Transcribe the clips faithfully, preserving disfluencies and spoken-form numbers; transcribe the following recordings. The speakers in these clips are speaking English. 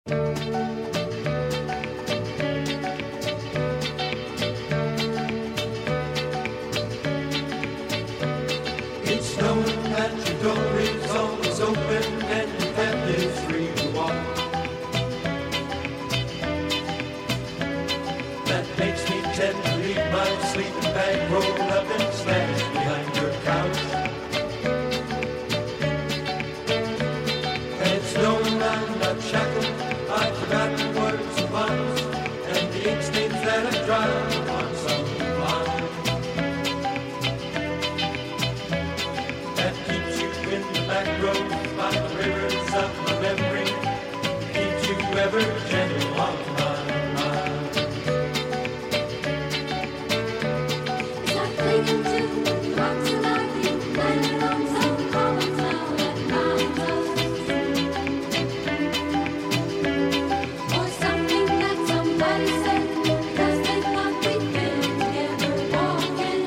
It's knowing that your door is always open and your path is free to walk. That makes me tend to leave my sleeping bag rolled up and smashed behind your couch. And it's knowing I'm not shackled, I've forgotten words and bonds, and the ink stains that I've drowned on some pond. That keeps you in the back road by the rivers of my memory, keeps you ever gentle on my mind. It's like clinging to the rocks and ivy, landing on some common town at night. Or something that somebody said, because they thought we'd been together walking.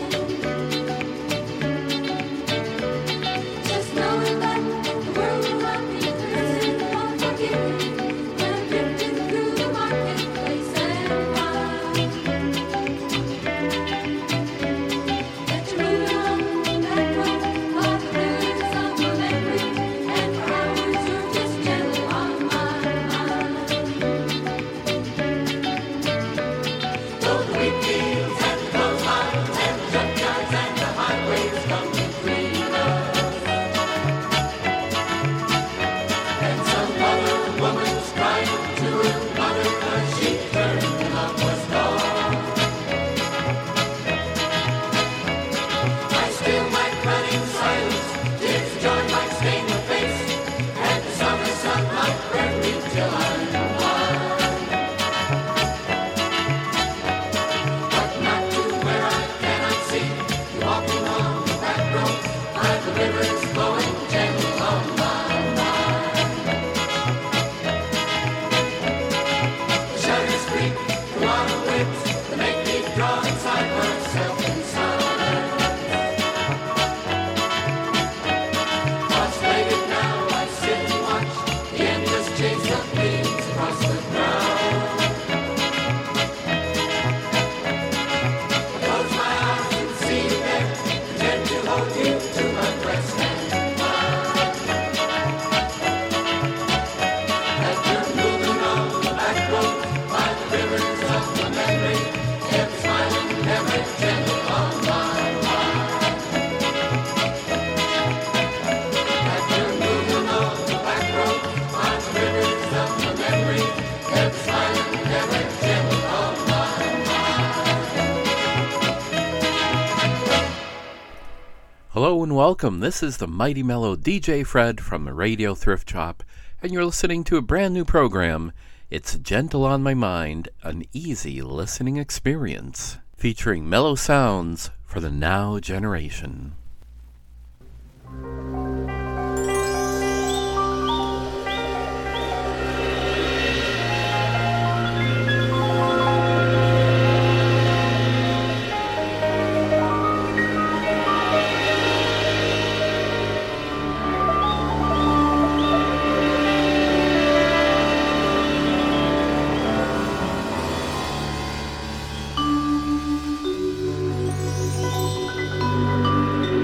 Just knowing that the world around me isn't unforgiving, when I'm drifting through the marketplace and find that you're moving on that road by the rivers of my memory, and for hours you're just gentle on my mind. Though the wheat fields and the clotheslines and the junkyards and the highways come between us, and some other woman's crying to her mother 'cause she turned and love was gone, I still might run in silence, tears of joy might stain my face, and the summer sun might burn me till I'm blind. But not to where I cannot see, walking on the back road by the rivers flowing gentle on my mind. The shutters creak through autumn winds that make me draw inside myself in silence. Cross-legged now I sit and watch the endless chase of leaves across the ground. I close my eyes and see you there, pretend to hold you to my breast and mind. That you're moving on the back road by the rivers of my memory, ever smiling, ever gentle on my mind. That you're moving on the back road by the rivers of my memory, ever smiling, ever gentle on my mind. Hello and welcome. This is the Mighty Mellow D J Fred from the Radio Thrift Shop, and you're listening to a brand new program. It's Gentle on My Mind, an easy listening experience, featuring mellow sounds for the now generation. Thank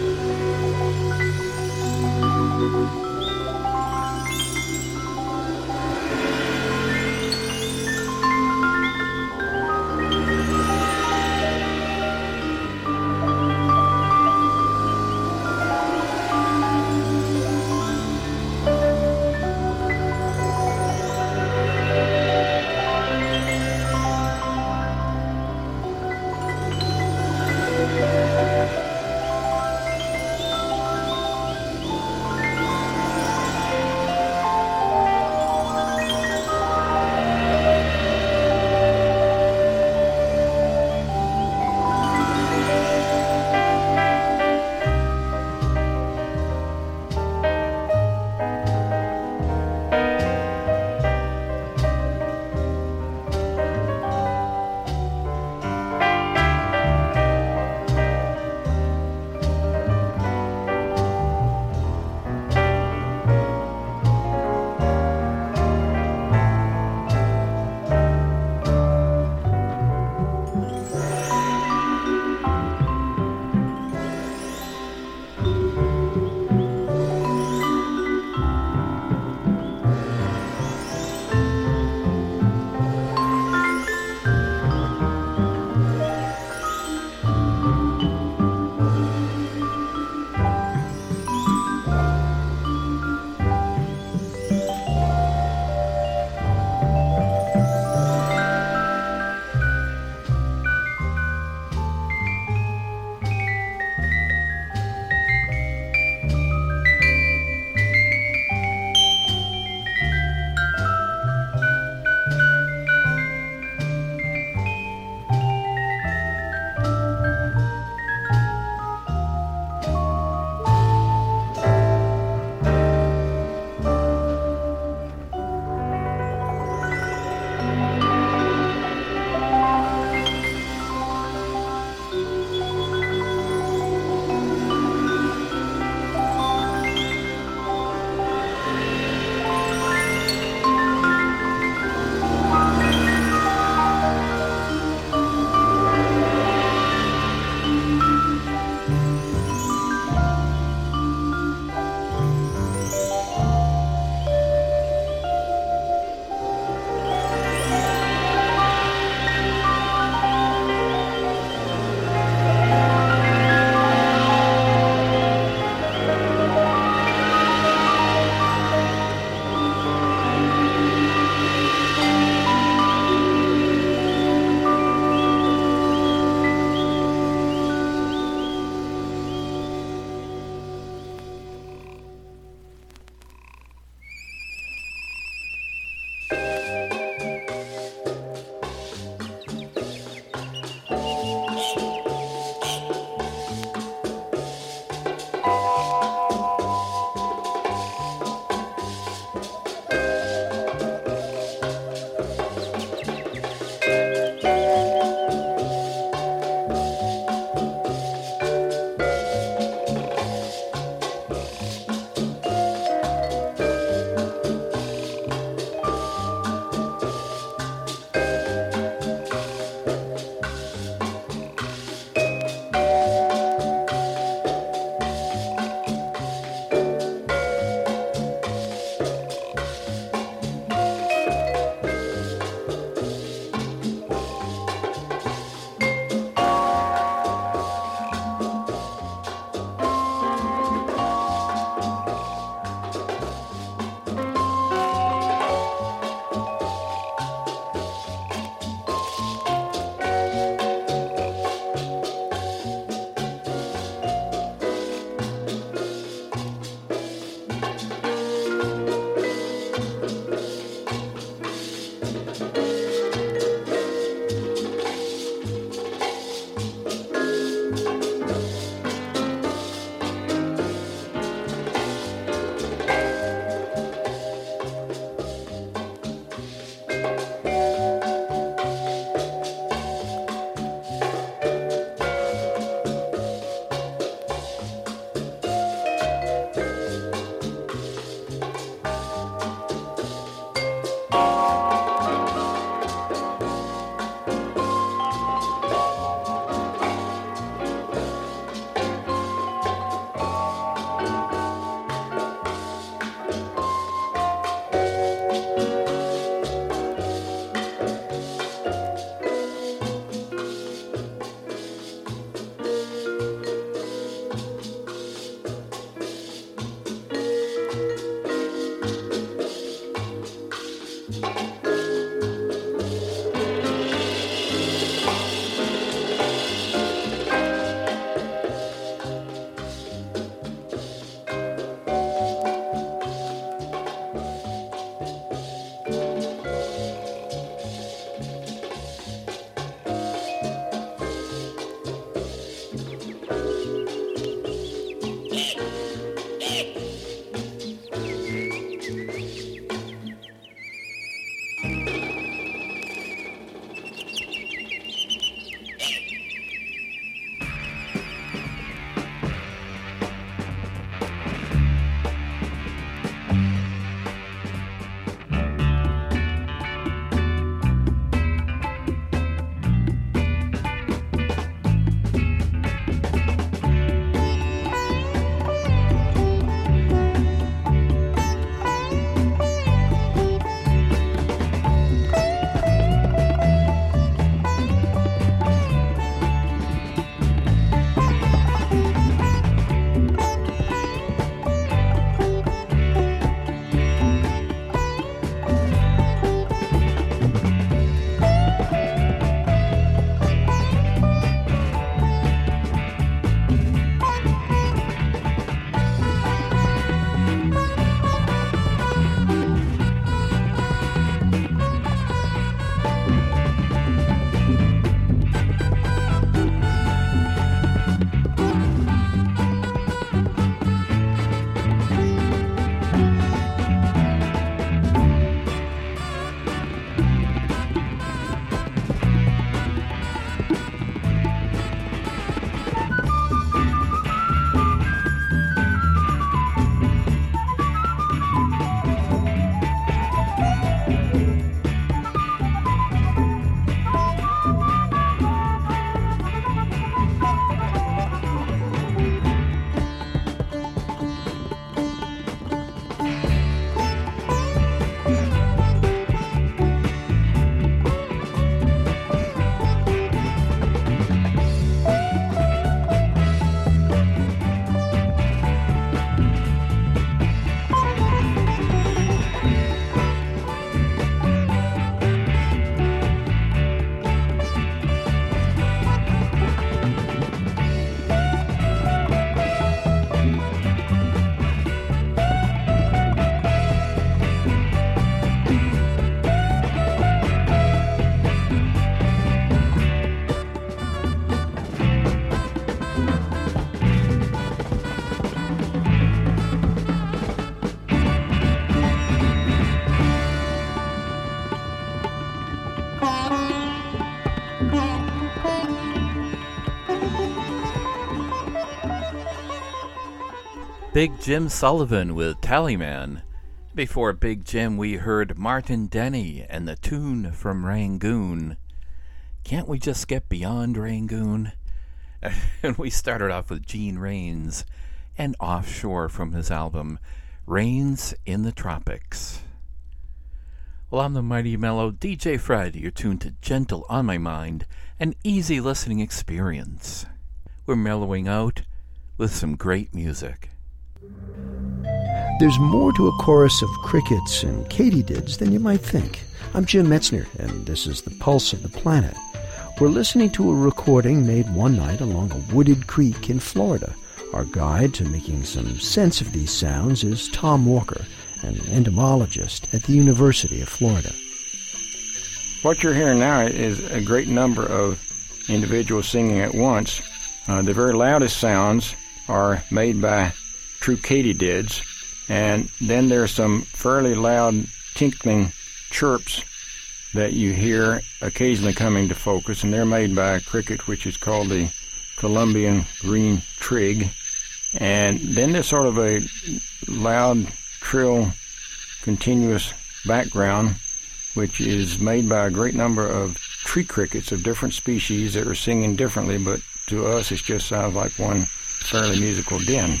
Big Jim Sullivan with Tallyman. Before Big Jim, we heard Martin Denny and the tune from Rangoon. Can't we just get beyond Rangoon? And we started off with Gene Rains and Offshore from his album Rains in the Tropics. Well, I'm the Mighty Mellow D J Fred. You're tuned to Gentle on My Mind, an easy listening experience. We're mellowing out with some great music. There's more to a chorus of crickets and katydids than you might think. I'm Jim Metzner, and this is The Pulse of the Planet. We're listening to a recording made one night along a wooded creek in Florida. Our guide to making some sense of these sounds is Tom Walker, an entomologist at the University of Florida. What you're hearing now is a great number of individuals singing at once. Uh, the very loudest sounds are made by true katydids, and then there's some fairly loud tinkling chirps that you hear occasionally coming to focus, and they're made by a cricket which is called the Colombian green trig. And then there's sort of a loud, trill, continuous background which is made by a great number of tree crickets of different species that are singing differently, but to us it just sounds like one fairly musical din.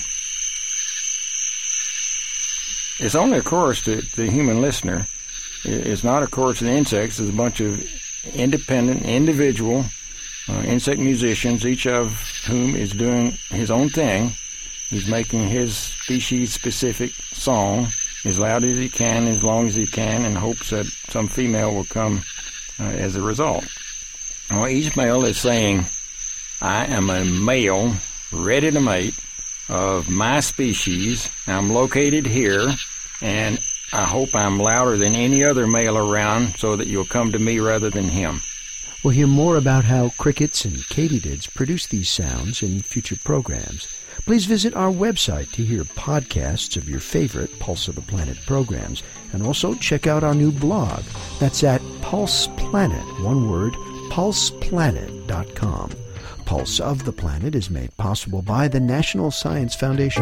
It's only a chorus to the human listener. It's not a chorus to the insects. It's a bunch of independent, individual uh, insect musicians, each of whom is doing his own thing. He's making his species-specific song as loud as he can, as long as he can, in hopes that some female will come uh, as a result. Well, each male is saying, I am a male ready to mate of my species. I'm located here, and I hope I'm louder than any other male around so that you'll come to me rather than him. We'll hear more about how crickets and katydids produce these sounds in future programs. Please visit our website to hear podcasts of your favorite Pulse of the Planet programs, and also check out our new blog. That's at Pulse Planet, one word, pulse planet dot com. Pulse of the Planet is made possible by the National Science Foundation.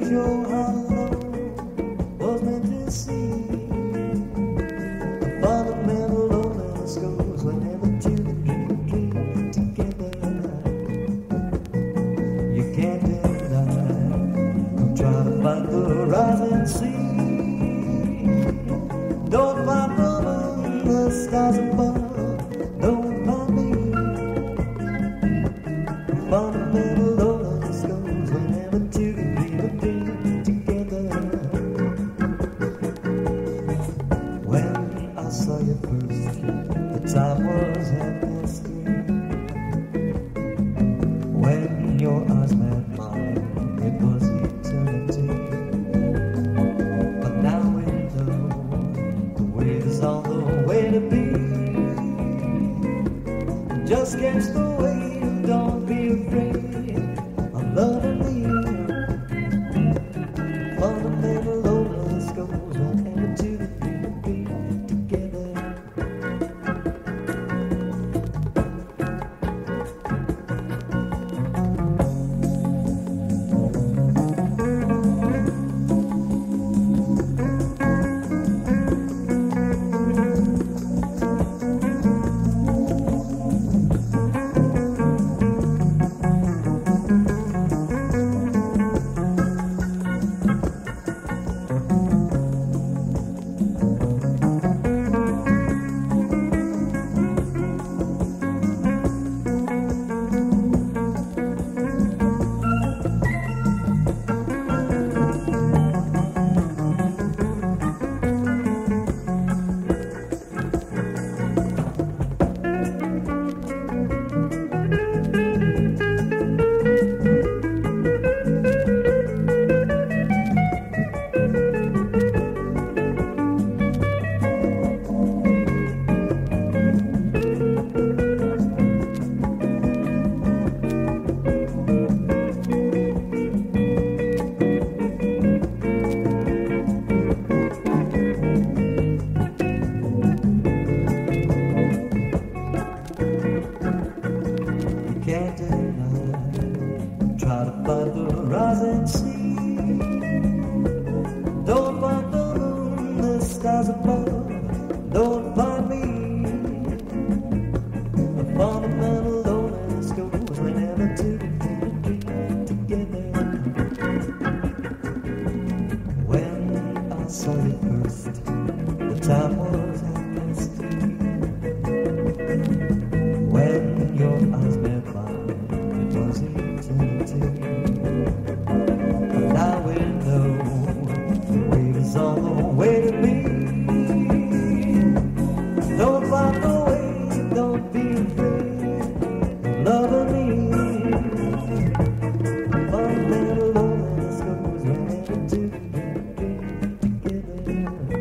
sure how love was meant to see. The fundamental loneliness goes whenever two dream dream together. You can't deny. Don't try to find the rising sea. Don't find the moon, the stars above. Don't find me. Fundamental loneliness goes whenever two dream a dream together. When I saw you first, the time was half past three. When your eyes met mine, it was eternity. But now we know the way is on the way to be. Just catch the wave, don't be afraid of loving me. Fundamental loneliness goes whenever two dream dream together. You can't deny. Try to find the rising sea. Don't find the moon, the stars above. Don't find me. The fundamental loneliness goes whenever two dream dream together. When I saw you first, the time was half past three. When your eyes met mine, it was eternity. But now we know the wave is on the way to me. Don't find the way, don't be afraid of loving me. Fundamental loneliness goes whenever two dream together.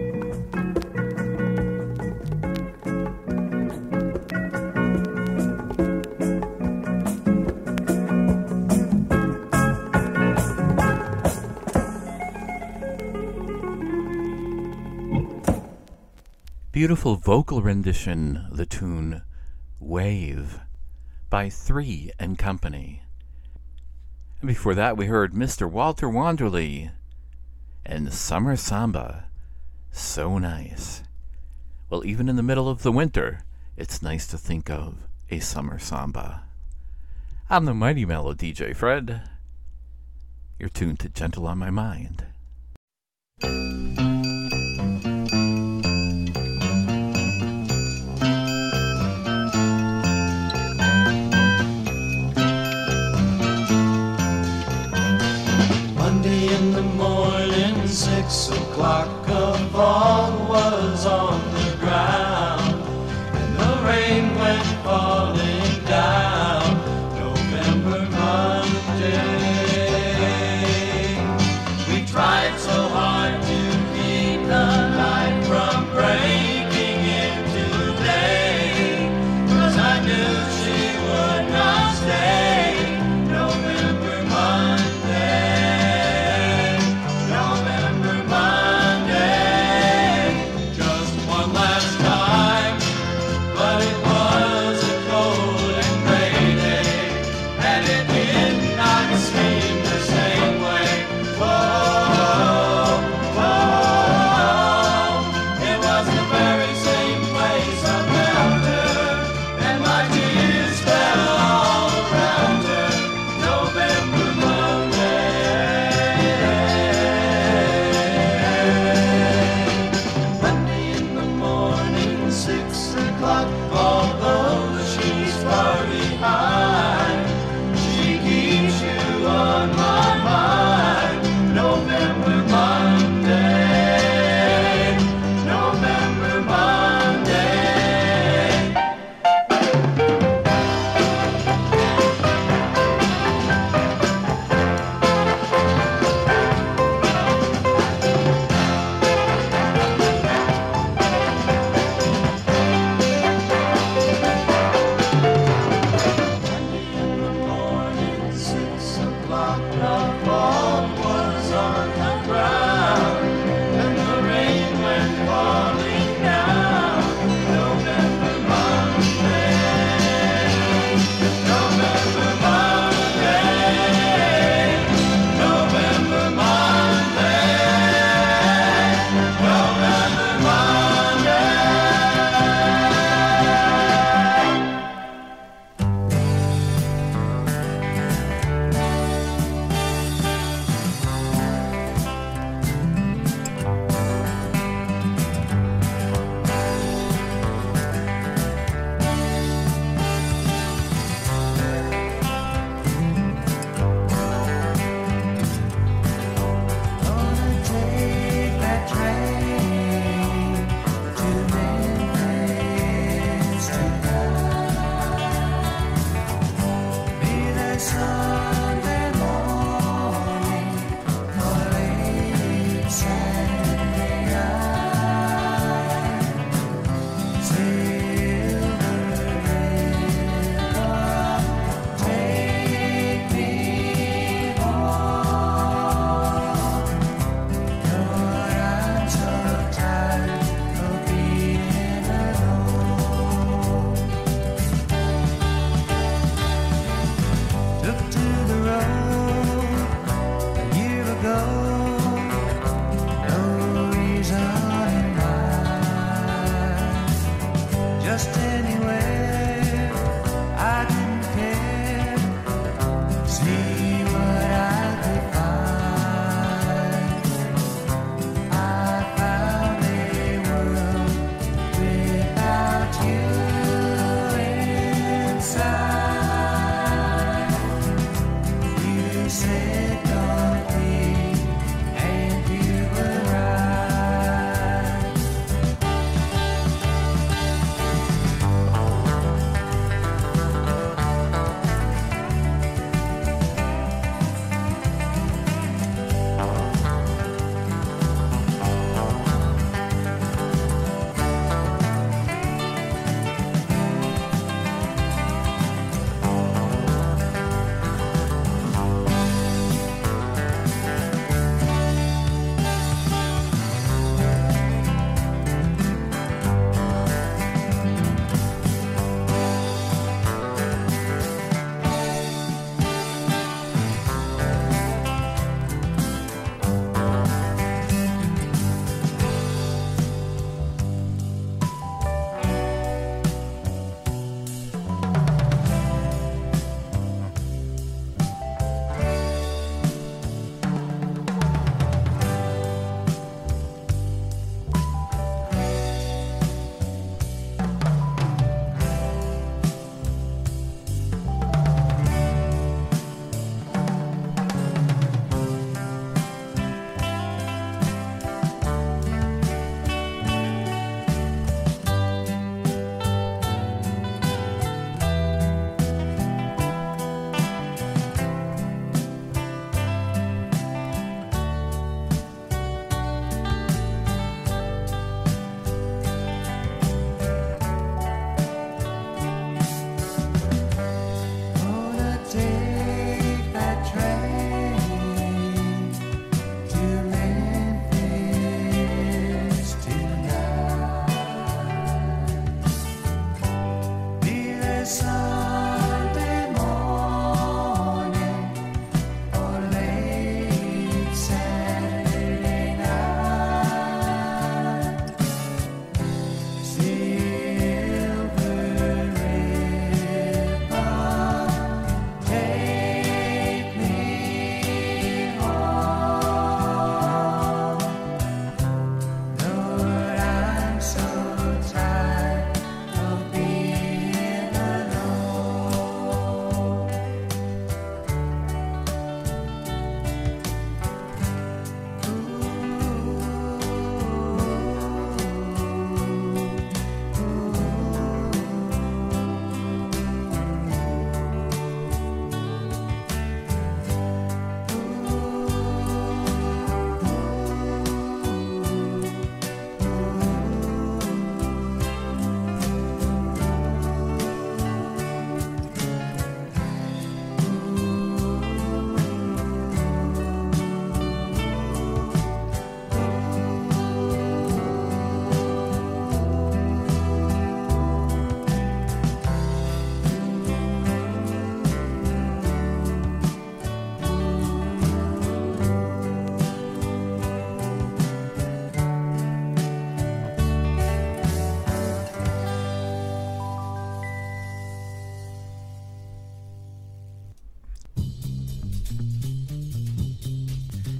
Beautiful vocal rendition of the tune Wave by Three and Company. And before that we heard Mister Walter Wanderley and Summer Samba. So nice. Well, even in the middle of the winter, it's nice to think of a summer samba. I'm the Mighty Mellow D J Fred. You're tuned to Gentle on My Mind. Monday in the morning, six o'clock, a fog was on the ground, and the rain went falling down. November Monday, we tried so hard to keep the night from breaking into day, 'cause I knew she would not stay. November Monday, November Monday, just one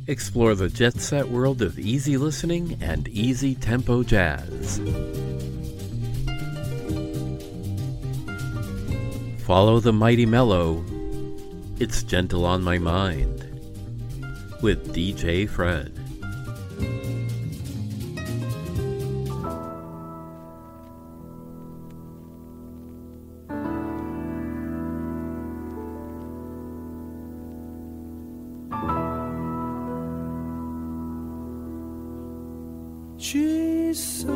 Explore the jet set world of easy listening and easy tempo jazz. Follow the mighty mellow. It's Gentle on My Mind with D J Fred. She's so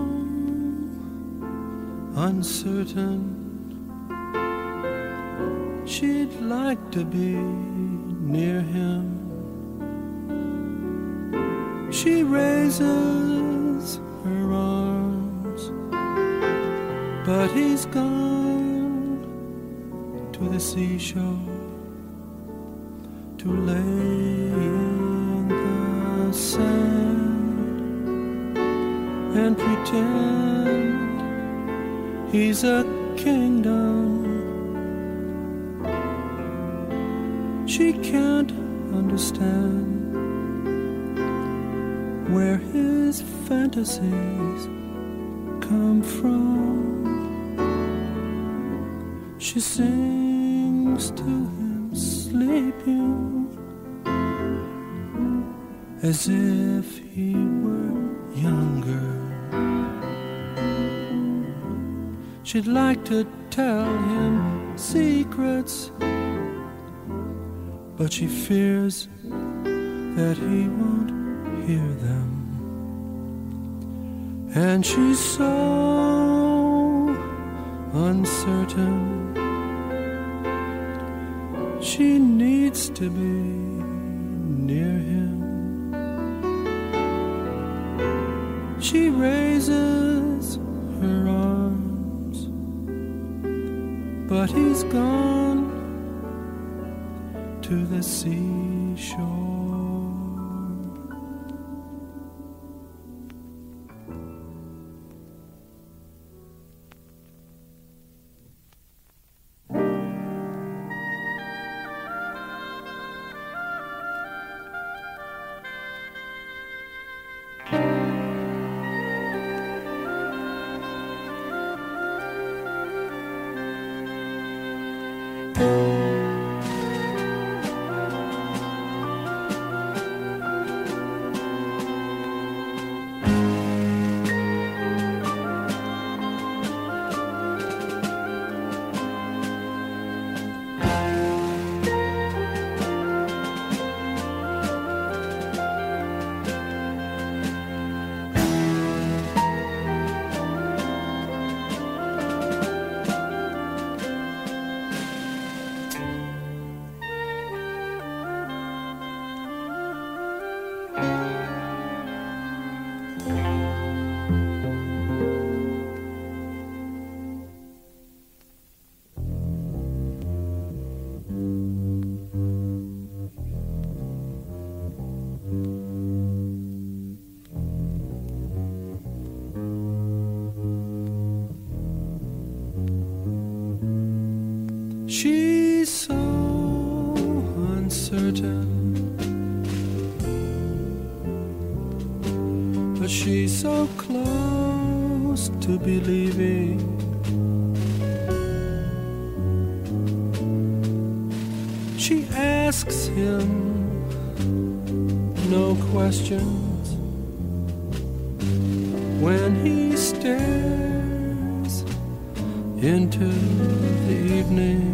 uncertain. She'd like to be near him. She raises her arms, but he's gone to the seashore to lay in the sand and pretend he's a kingdom. She can't understand where his fantasies come from. She sings to him sleeping as if he were younger. She'd like to tell him secrets, but she fears that he won't hear them. And she's so uncertain. She needs to be near him. She raises her arms, but he's gone to the seashore. She's so uncertain, but she's so close to believing. She asks him no questions when he stares into the evening.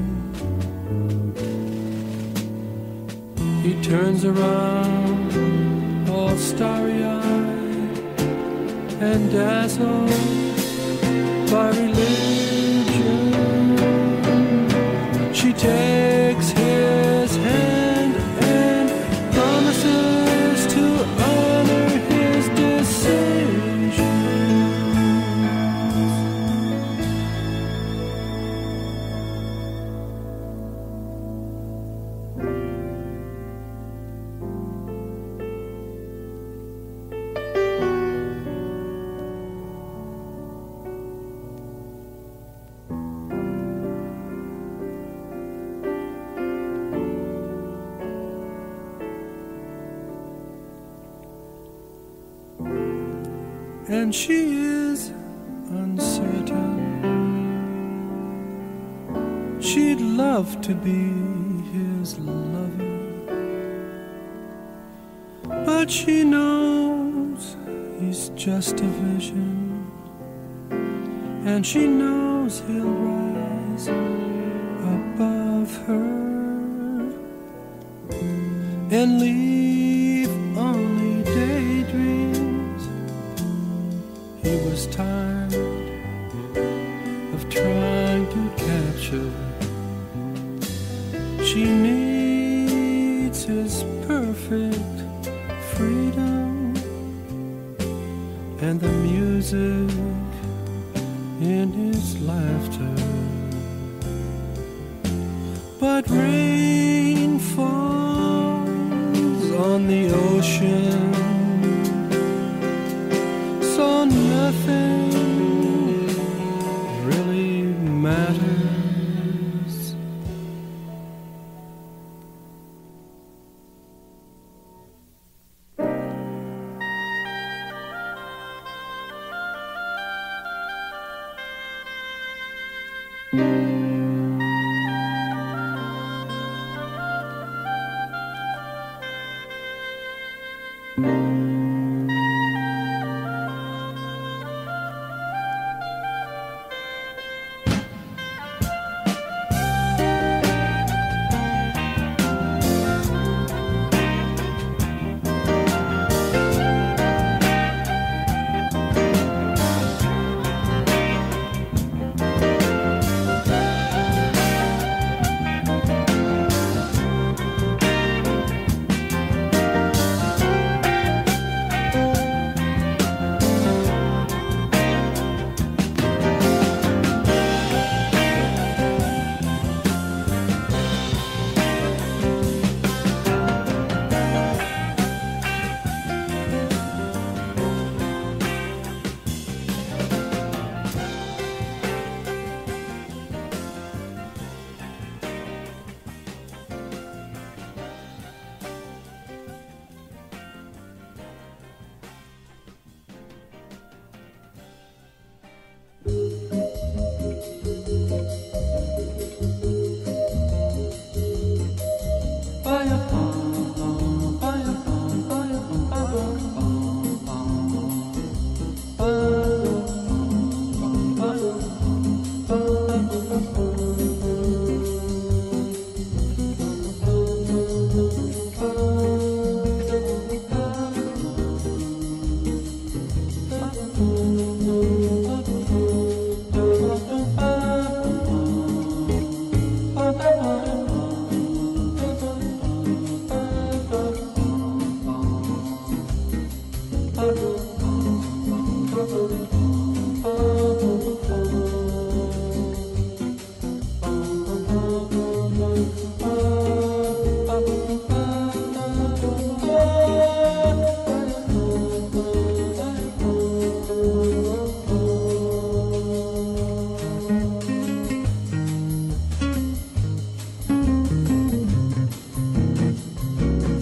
He turns around all starry-eyed and dazzled by religion. She takes his hand and promises to honor his decisions. and she is uncertain. She'd love to be his lover, but she knows he's just a vision, and she knows he'll rise above her and leave only daydreams. He was tired of trying to capture. She needs his perfect freedom and the music in his laughter. But rain falls on the ocean, so nothing really matters.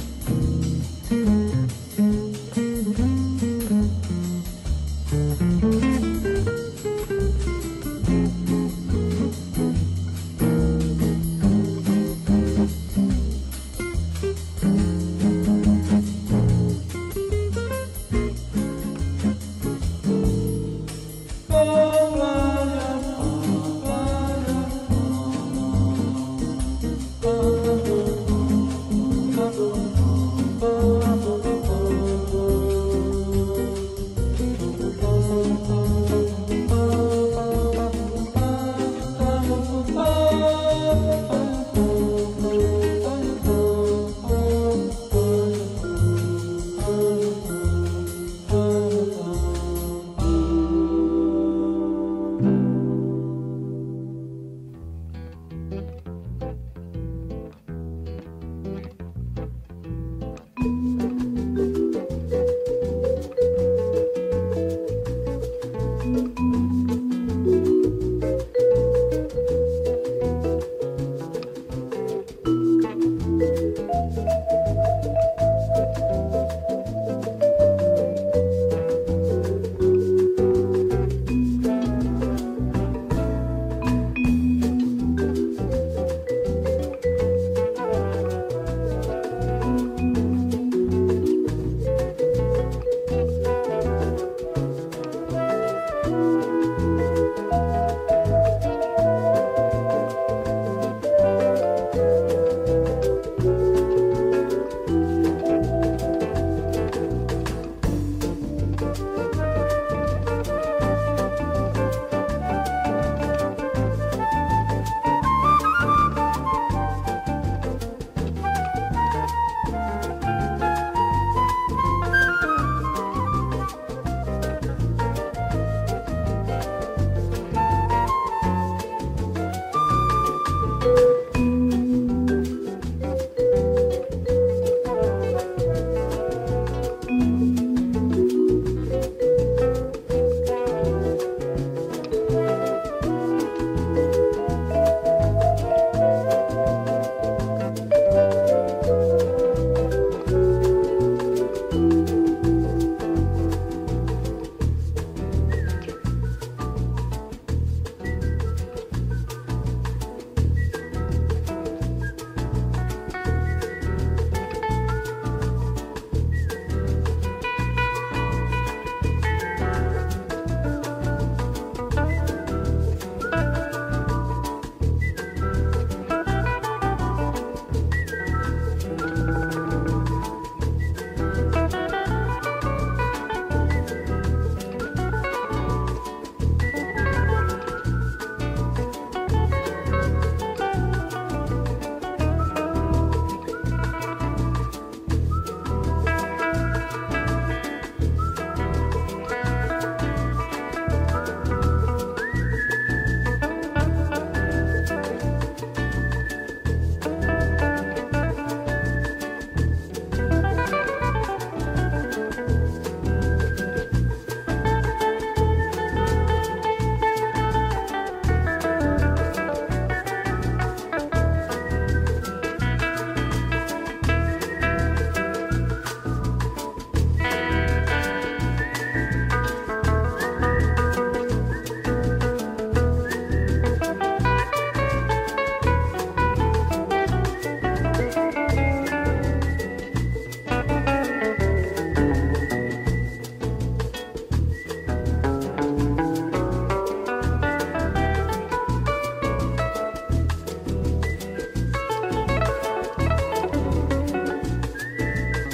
Thank you.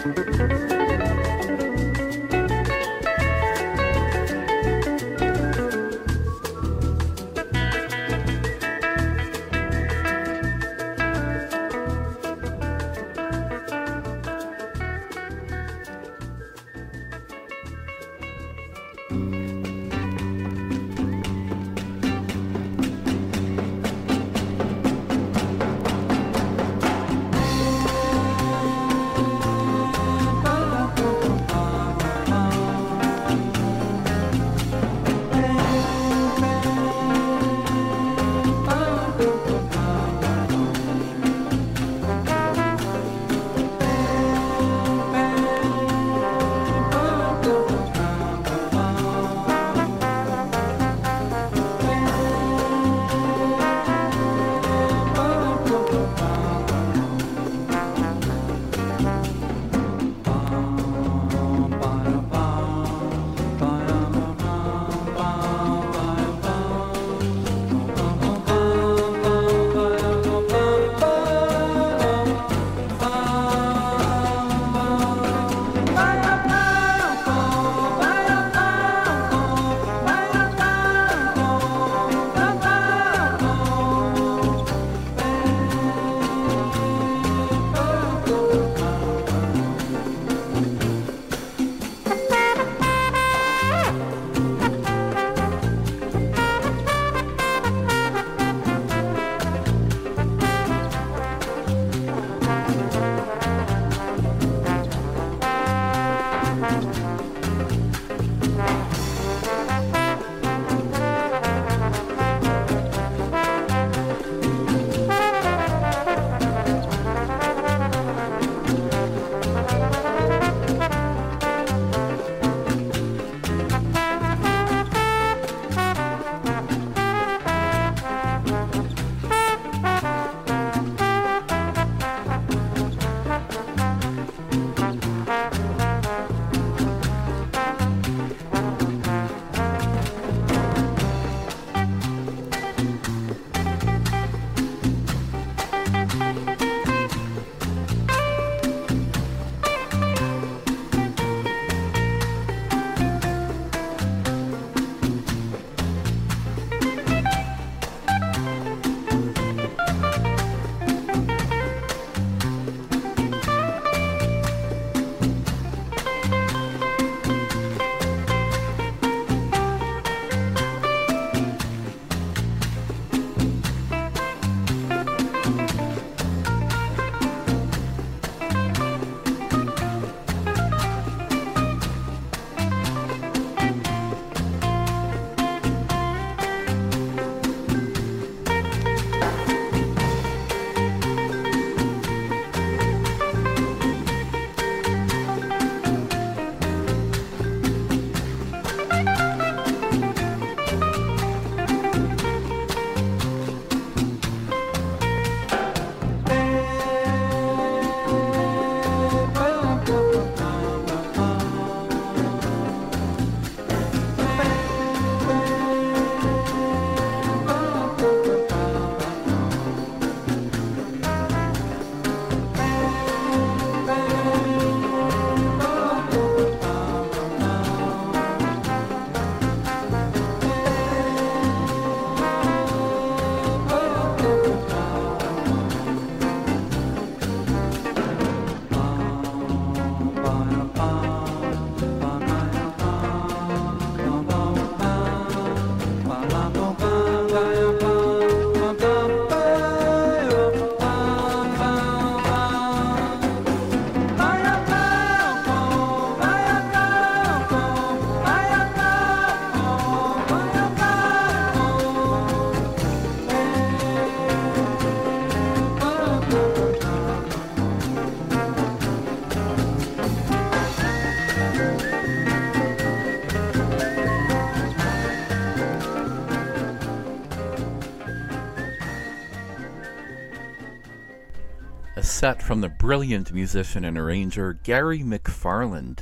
set from the brilliant musician and arranger Gary McFarland.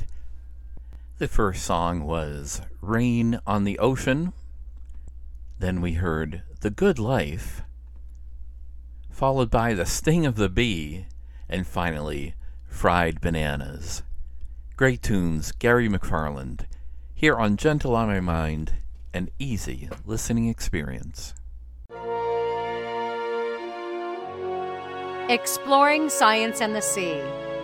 The first song was Rain on the Ocean. Then we heard The Good Life, followed by The Sting of the Bee, and finally Fried Bananas. Great tunes, Gary McFarland, here on Gentle on My Mind, an easy listening experience. Exploring Science and the Sea.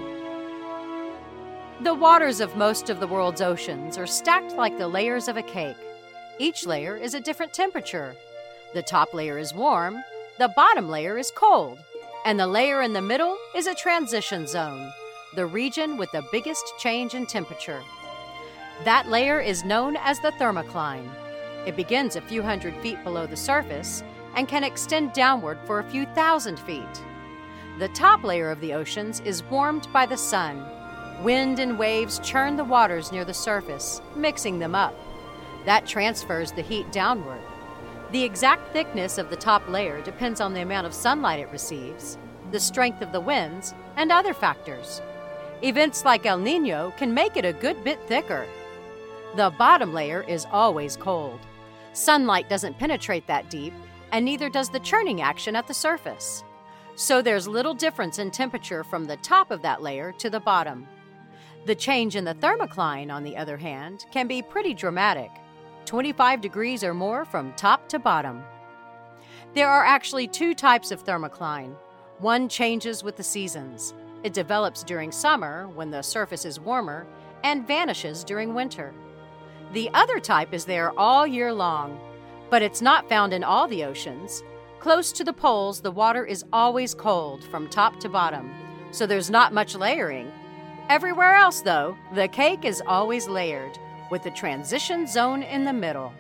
The waters of most of the world's oceans are stacked like the layers of a cake. Each layer is a different temperature. The top layer is warm, the bottom layer is cold, and the layer in the middle is a transition zone, the region with the biggest change in temperature. That layer is known as the thermocline. It begins a few hundred feet below the surface and can extend downward for a few thousand feet. The top layer of the oceans is warmed by the sun. Wind and waves churn the waters near the surface, mixing them up. That transfers the heat downward. The exact thickness of the top layer depends on the amount of sunlight it receives, the strength of the winds, and other factors. Events like El Niño can make it a good bit thicker. The bottom layer is always cold. Sunlight doesn't penetrate that deep, and neither does the churning action at the surface. So there's little difference in temperature from the top of that layer to the bottom. The change in the thermocline, on the other hand, can be pretty dramatic, twenty-five degrees or more from top to bottom. There are actually two types of thermocline. One changes with the seasons. It develops during summer, when the surface is warmer, and vanishes during winter. The other type is there all year long, but it's not found in all the oceans. Close to the poles, the water is always cold from top to bottom, so there's not much layering. Everywhere else, though, the cake is always layered, with the transition zone in the middle.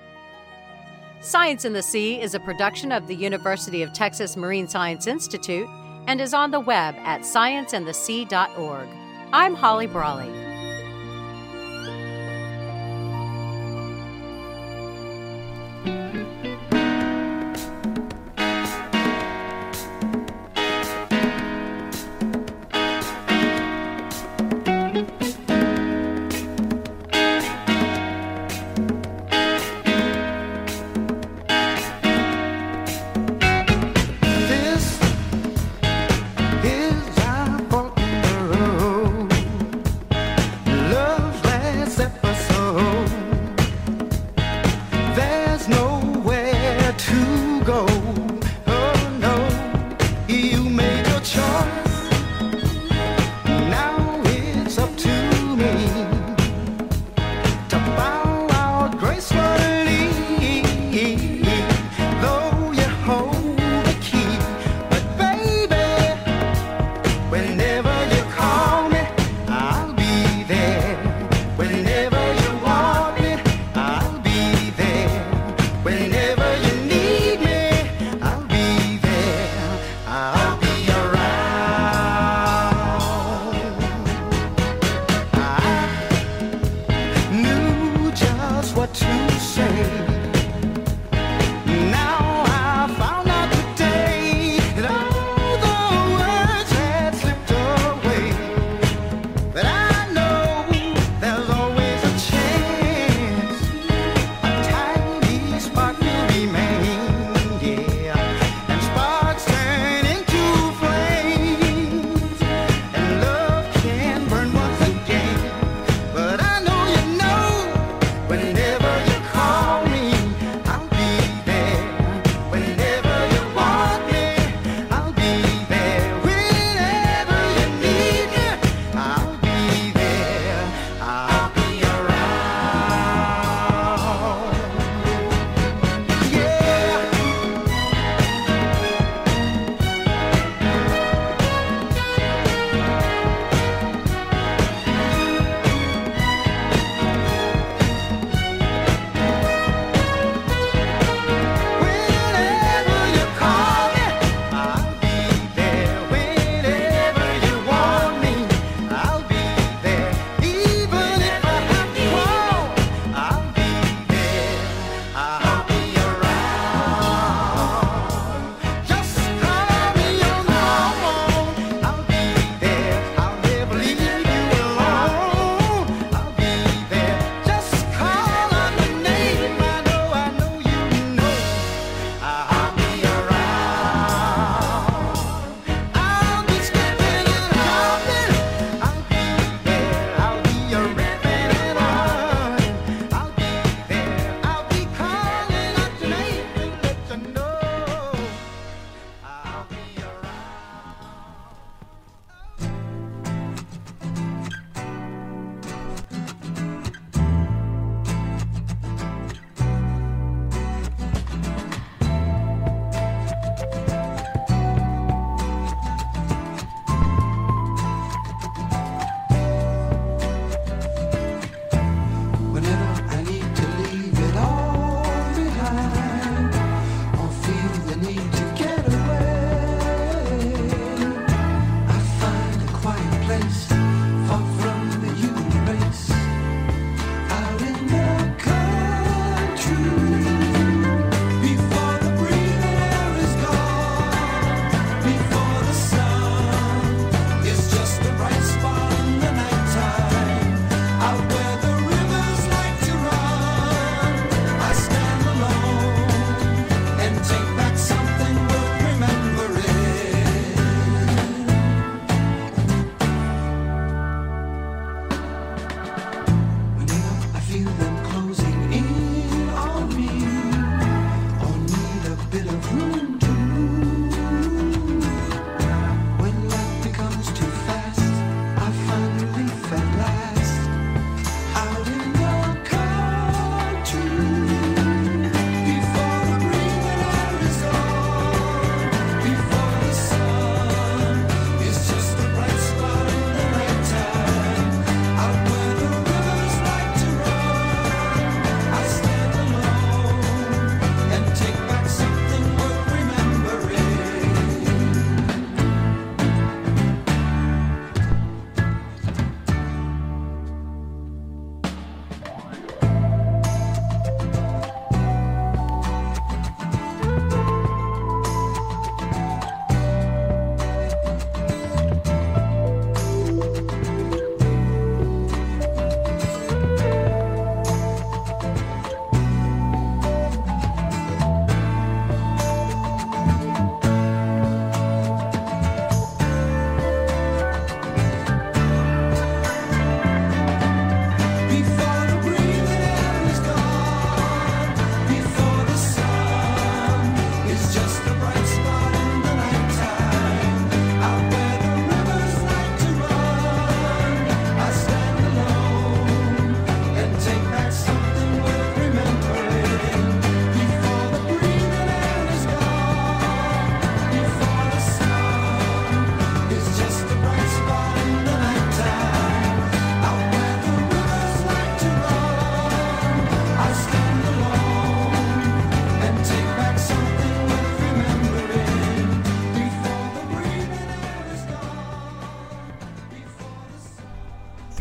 Science in the Sea is a production of the University of Texas Marine Science Institute and is on the web at science and the sea dot org. I'm Holly Brawley. This is our fork in the road.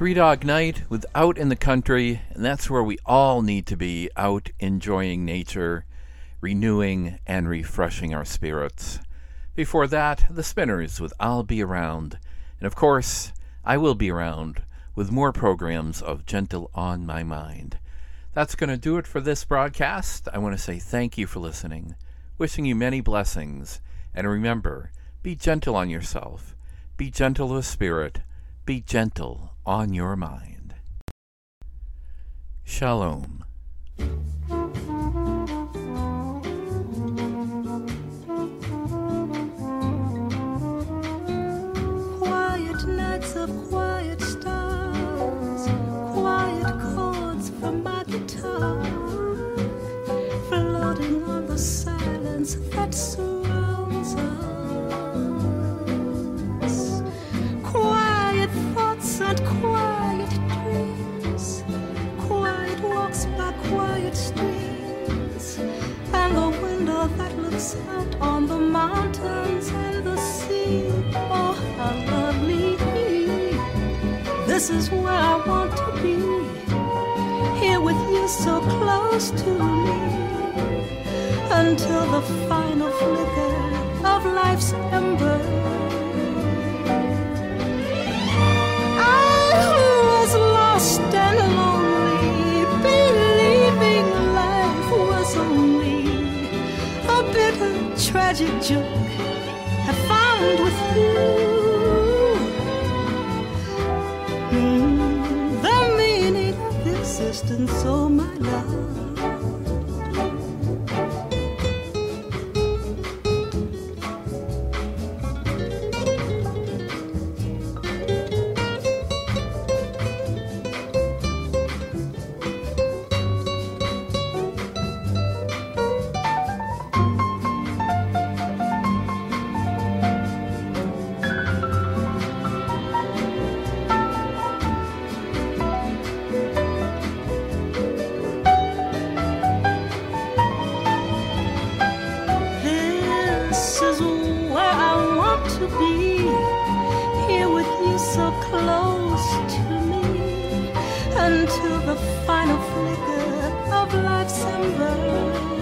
Three Dog Night with Out in the Country, and that's where we all need to be, out enjoying nature, renewing and refreshing our spirits. Before that, The Spinners with I'll Be Around. And of course, I will be around with more programs of Gentle on My Mind. That's going to do it for this broadcast. I want to say thank you for listening, wishing you many blessings, and remember, be gentle on yourself, be gentle of spirit, be gentle on your mind. Shalom. Quiet nights of quiet stars, quiet chords from my guitar, floating on the silence that surrounds us. Quiet thoughts and quiet dreams, quiet walks by quiet streams, and the window that looks out on the mountains and the sea. Oh, how lovely. This is where I want to be, here with you so close to me, until the final flicker of life's ember. I was lost and lonely, believing life was only a bitter, tragic joke I found with you. Mm, the meaning of existence, oh my love. Close to me until the final flicker of life's ember.